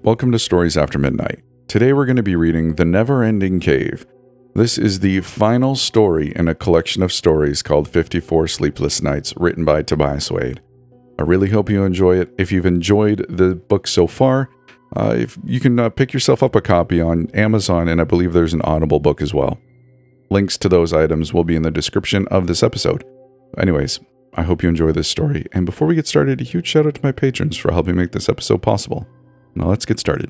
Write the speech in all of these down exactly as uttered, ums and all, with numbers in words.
welcome to Stories After Midnight. Today we're going to be reading The Never-Ending Cave. This is the final story in a collection of stories called fifty-four Sleepless Nights, written by Tobias Wade. I really hope you enjoy it. If you've enjoyed the book so far, uh, if you can uh, pick yourself up a copy on Amazon, and I believe there's an Audible book as well. Links to those items will be in the description of this episode. Anyways, I hope you enjoy this story, and before we get started, a huge shout out to my patrons for helping make this episode possible. Now let's get started.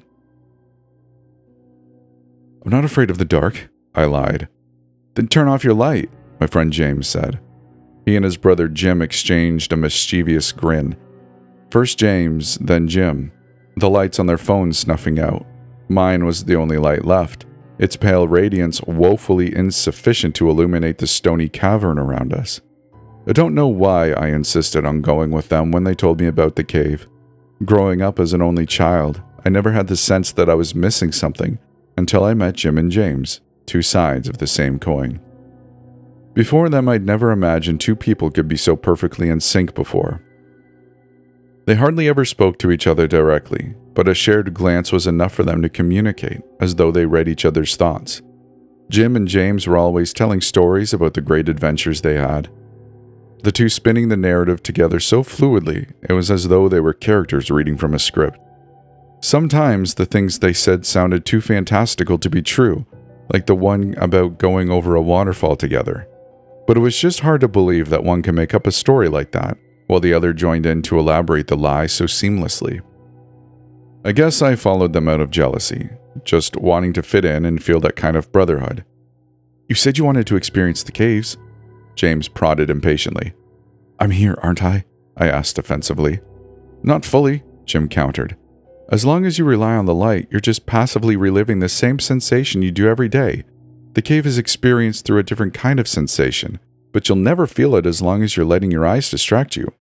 I'm not afraid of the dark, I lied. Then turn off your light, my friend James said. He and his brother Jim exchanged a mischievous grin. First James, then Jim, the lights on their phones snuffing out. Mine was the only light left, its pale radiance woefully insufficient to illuminate the stony cavern around us. I don't know why I insisted on going with them when they told me about the cave. Growing up as an only child, I never had the sense that I was missing something until I met Jim and James, two sides of the same coin. Before them, I'd never imagined two people could be so perfectly in sync before. They hardly ever spoke to each other directly, but a shared glance was enough for them to communicate, as though they read each other's thoughts. Jim and James were always telling stories about the great adventures they had. The two spinning the narrative together so fluidly, it was as though they were characters reading from a script. Sometimes the things they said sounded too fantastical to be true, like the one about going over a waterfall together. But it was just hard to believe that one can make up a story like that, while the other joined in to elaborate the lie so seamlessly. I guess I followed them out of jealousy, just wanting to fit in and feel that kind of brotherhood. You said you wanted to experience the caves, James prodded impatiently. I'm here, aren't I? I asked defensively. Not fully, Jim countered. As long as you rely on the light, you're just passively reliving the same sensation you do every day. The cave is experienced through a different kind of sensation, but you'll never feel it as long as you're letting your eyes distract you.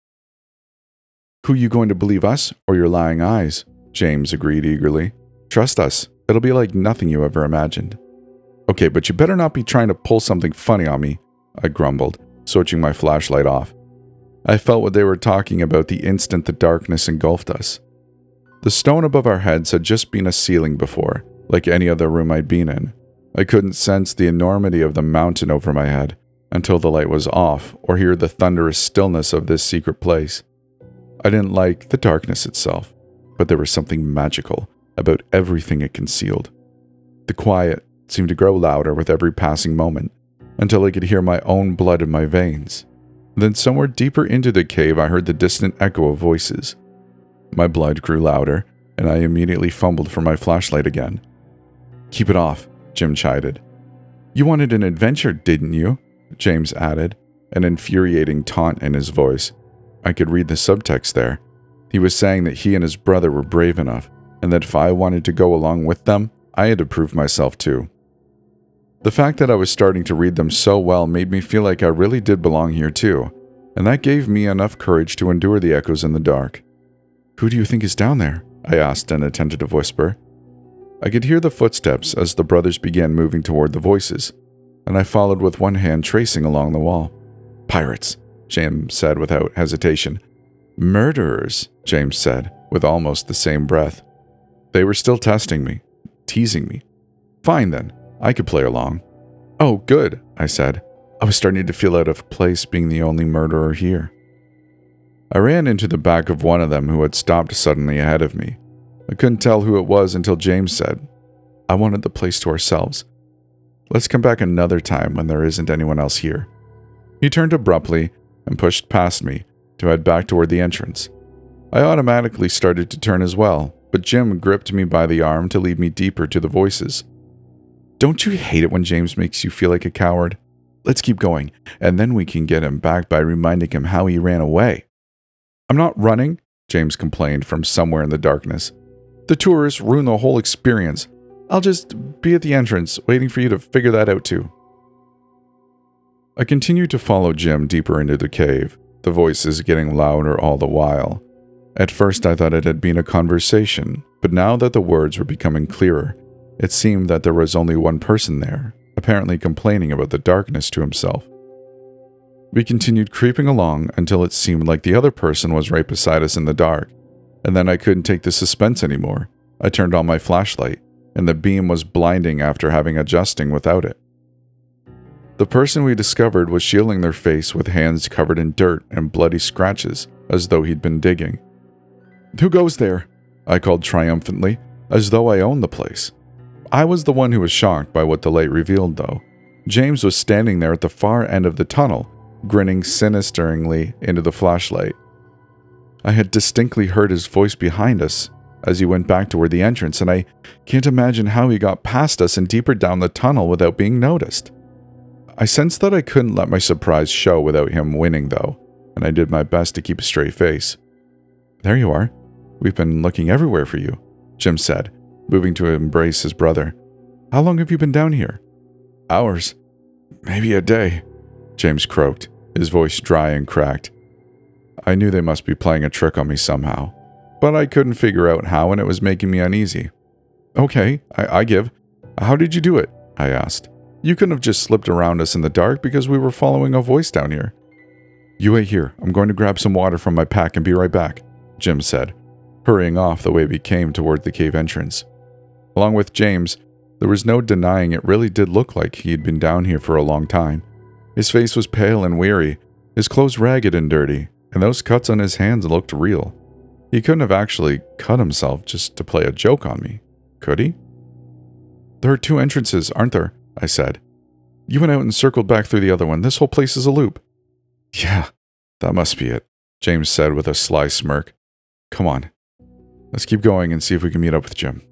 Who you going to believe, us or your lying eyes? James agreed eagerly. Trust us, it'll be like nothing you ever imagined. Okay, but you better not be trying to pull something funny on me, I grumbled, switching my flashlight off. I felt what they were talking about the instant the darkness engulfed us. The stone above our heads had just been a ceiling before, like any other room I'd been in. I couldn't sense the enormity of the mountain over my head until the light was off or hear the thunderous stillness of this secret place. I didn't like the darkness itself, but there was something magical about everything it concealed. The quiet seemed to grow louder with every passing moment, until I could hear my own blood in my veins. Then somewhere deeper into the cave, I heard the distant echo of voices. My blood grew louder, and I immediately fumbled for my flashlight again. Keep it off, Jim chided. You wanted an adventure, didn't you? James added, an infuriating taunt in his voice. I could read the subtext there. He was saying that he and his brother were brave enough, and that if I wanted to go along with them, I had to prove myself too. The fact that I was starting to read them so well made me feel like I really did belong here too, and that gave me enough courage to endure the echoes in the dark. Who do you think is down there? I asked in a tentative whisper. I could hear the footsteps as the brothers began moving toward the voices, and I followed with one hand tracing along the wall. Pirates, James said without hesitation. Murderers, James said, with almost the same breath. They were still testing me, teasing me. Fine then. I could play along. Oh, good, I said. I was starting to feel out of place being the only murderer here. I ran into the back of one of them who had stopped suddenly ahead of me. I couldn't tell who it was until James said, I wanted the place to ourselves. Let's come back another time when there isn't anyone else here. He turned abruptly and pushed past me to head back toward the entrance. I automatically started to turn as well, but Jim gripped me by the arm to lead me deeper to the voices. Don't you hate it when James makes you feel like a coward? Let's keep going, and then we can get him back by reminding him how he ran away. I'm not running, James complained from somewhere in the darkness. The tourists ruin the whole experience. I'll just be at the entrance, waiting for you to figure that out too. I continued to follow Jim deeper into the cave, the voices getting louder all the while. At first I thought it had been a conversation, but now that the words were becoming clearer, it seemed that there was only one person there, apparently complaining about the darkness to himself. We continued creeping along until it seemed like the other person was right beside us in the dark, and then I couldn't take the suspense anymore. I turned on my flashlight, and the beam was blinding after having adjusting without it. The person we discovered was shielding their face with hands covered in dirt and bloody scratches, as though he'd been digging. "Who goes there?" I called triumphantly, as though I owned the place. I was the one who was shocked by what the light revealed, though. James was standing there at the far end of the tunnel, grinning sinisterly into the flashlight. I had distinctly heard his voice behind us as he went back toward the entrance, and I can't imagine how he got past us and deeper down the tunnel without being noticed. I sensed that I couldn't let my surprise show without him winning, though, and I did my best to keep a straight face. "There you are. We've been looking everywhere for you," Jim said, moving to embrace his brother. "How long have you been down here?" "Hours. Maybe a day," James croaked, his voice dry and cracked. I knew they must be playing a trick on me somehow, but I couldn't figure out how, and it was making me uneasy. "Okay, I, I give. How did you do it?" I asked. "You couldn't have just slipped around us in the dark because we were following a voice down here." "You wait here. I'm going to grab some water from my pack and be right back," Jim said, hurrying off the way we came toward the cave entrance. Along with James, there was no denying it really did look like he'd been down here for a long time. His face was pale and weary, his clothes ragged and dirty, and those cuts on his hands looked real. He couldn't have actually cut himself just to play a joke on me, could he? "There are two entrances, aren't there?" I said. "You went out and circled back through the other one. This whole place is a loop." "Yeah, that must be it," James said with a sly smirk. "Come on. Let's keep going and see if we can meet up with Jim."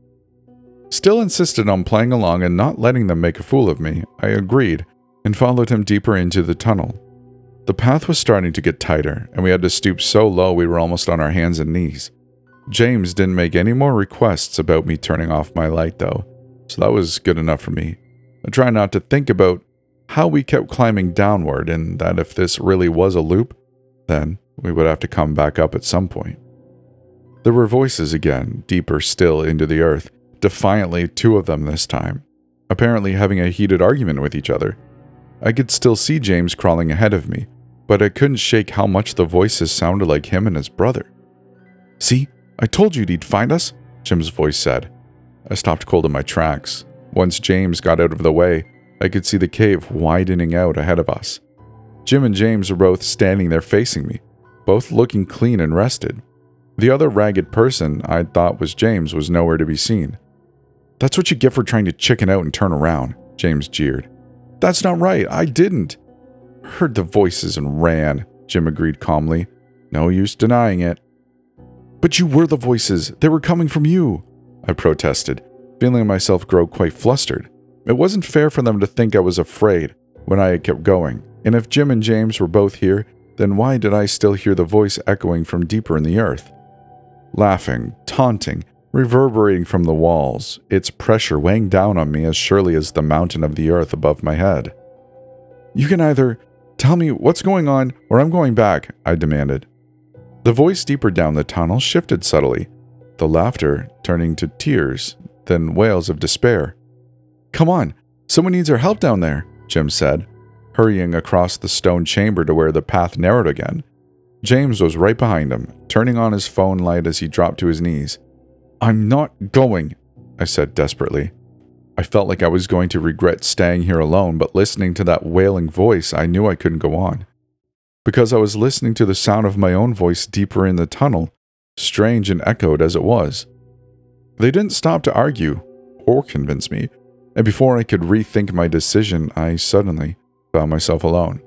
Still insisted on playing along and not letting them make a fool of me, I agreed and followed him deeper into the tunnel. The path was starting to get tighter, and we had to stoop so low we were almost on our hands and knees. James didn't make any more requests about me turning off my light, though, so that was good enough for me. I tried not to think about how we kept climbing downward, and that if this really was a loop, then we would have to come back up at some point. There were voices again, deeper still into the earth, defiantly two of them this time, apparently having a heated argument with each other. I could still see James crawling ahead of me, but I couldn't shake how much the voices sounded like him and his brother. "See, I told you he'd find us," Jim's voice said. I stopped cold in my tracks. Once James got out of the way, I could see the cave widening out ahead of us. Jim and James were both standing there facing me, both looking clean and rested. The other ragged person I'd thought was James was nowhere to be seen. "That's what you get for trying to chicken out and turn around," James jeered. "That's not right, I didn't." "Heard the voices and ran," Jim agreed calmly. "No use denying it." "But you were the voices. They were coming from you," I protested, feeling myself grow quite flustered. It wasn't fair for them to think I was afraid when I had kept going, and if Jim and James were both here, then why did I still hear the voice echoing from deeper in the earth? Laughing, taunting, reverberating from the walls, its pressure weighing down on me as surely as the mountain of the earth above my head. "You can either tell me what's going on, or I'm going back," I demanded. The voice deeper down the tunnel shifted subtly, the laughter turning to tears, then wails of despair. "Come on, someone needs our help down there," Jim said, hurrying across the stone chamber to where the path narrowed again. James was right behind him, turning on his phone light as he dropped to his knees. "I'm not going," I said desperately. I felt like I was going to regret staying here alone, but listening to that wailing voice, I knew I couldn't go on. Because I was listening to the sound of my own voice deeper in the tunnel, strange and echoed as it was. They didn't stop to argue or convince me, and before I could rethink my decision, I suddenly found myself alone.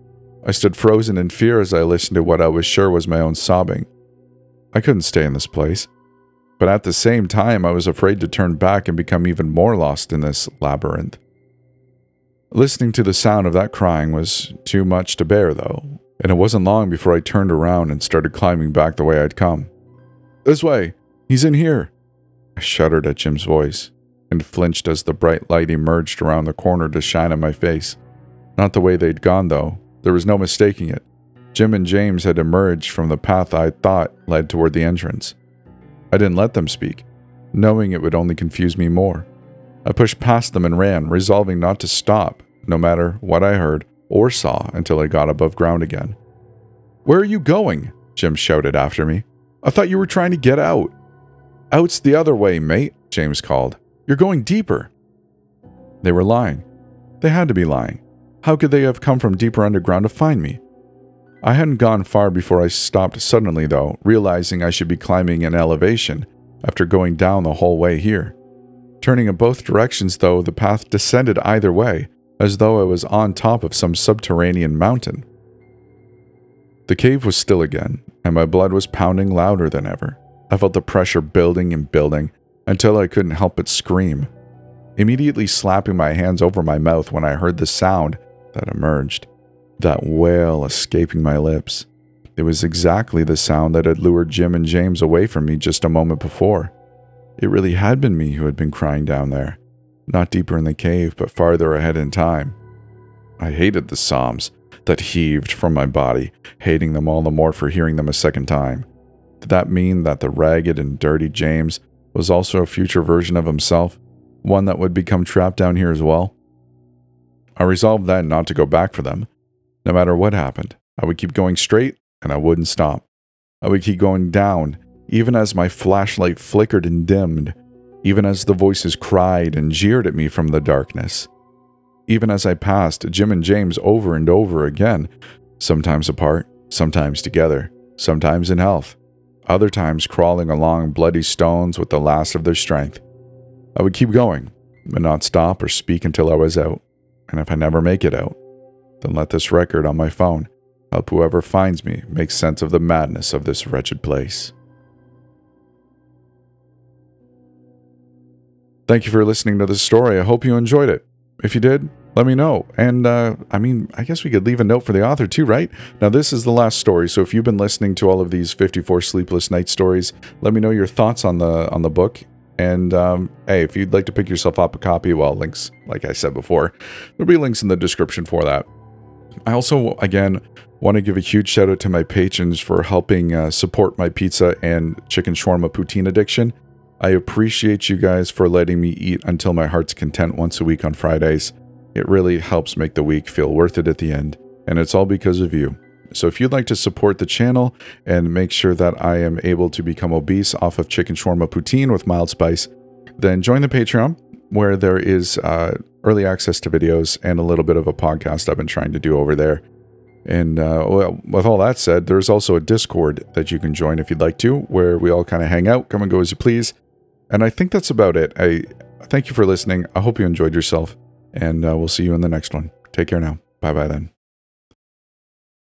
I stood frozen in fear as I listened to what I was sure was my own sobbing. I couldn't stay in this place. But at the same time, I was afraid to turn back and become even more lost in this labyrinth. Listening to the sound of that crying was too much to bear, though, and it wasn't long before I turned around and started climbing back the way I'd come. "This way! He's in here!" I shuddered at Jim's voice, and flinched as the bright light emerged around the corner to shine on my face. Not the way they'd gone, though. There was no mistaking it. Jim and James had emerged from the path I thought led toward the entrance. I didn't let them speak, knowing it would only confuse me more. I pushed past them and ran, resolving not to stop, no matter what I heard or saw, until I got above ground again. "Where are you going?" Jim shouted after me. "I thought you were trying to get out." Out's the other way, mate, James called. You're going deeper. They were lying. They had to be lying. How could they have come from deeper underground to find me? I hadn't gone far before I stopped suddenly, though, realizing I should be climbing an elevation after going down the whole way here. Turning in both directions, though, the path descended either way, as though I was on top of some subterranean mountain. The cave was still again, and my blood was pounding louder than ever. I felt the pressure building and building until I couldn't help but scream, immediately slapping my hands over my mouth when I heard the sound that emerged, that wail escaping my lips. It was exactly the sound that had lured Jim and James away from me just a moment before. It really had been me who had been crying down there, not deeper in the cave, but farther ahead in time. I hated the sobs that heaved from my body, hating them all the more for hearing them a second time. Did that mean that the ragged and dirty James was also a future version of himself, one that would become trapped down here as well? I resolved then not to go back for them. No matter what happened, I would keep going straight, and I wouldn't stop. I would keep going down, even as my flashlight flickered and dimmed, even as the voices cried and jeered at me from the darkness. Even as I passed Jim and James over and over again, sometimes apart, sometimes together, sometimes in health, other times crawling along bloody stones with the last of their strength. I would keep going, but not stop or speak until I was out. And if I never make it out, then let this record on my phone help whoever finds me make sense of the madness of this wretched place. Thank you for listening to this story. I hope you enjoyed it. If you did, let me know. And, uh, I mean, I guess we could leave a note for the author too, right? Now, this is the last story, so if you've been listening to all of these fifty-four Sleepless Night stories, let me know your thoughts on the on the book. And, um, hey, if you'd like to pick yourself up a copy, well, links, like I said before, there'll be links in the description for that. I also, again, want to give a huge shout out to my patrons for helping uh, support my pizza and chicken shawarma poutine addiction. I appreciate you guys for letting me eat until my heart's content once a week on Fridays. It really helps make the week feel worth it at the end, and it's all because of you. So if you'd like to support the channel and make sure that I am able to become obese off of chicken shawarma poutine with mild spice, then join the Patreon, where there is uh, early access to videos and a little bit of a podcast I've been trying to do over there. And uh, well, with all that said, there's also a Discord that you can join if you'd like to, where we all kind of hang out, come and go as you please. And I think that's about it. I thank you for listening. I hope you enjoyed yourself, and uh, we'll see you in the next one. Take care now. Bye-bye then.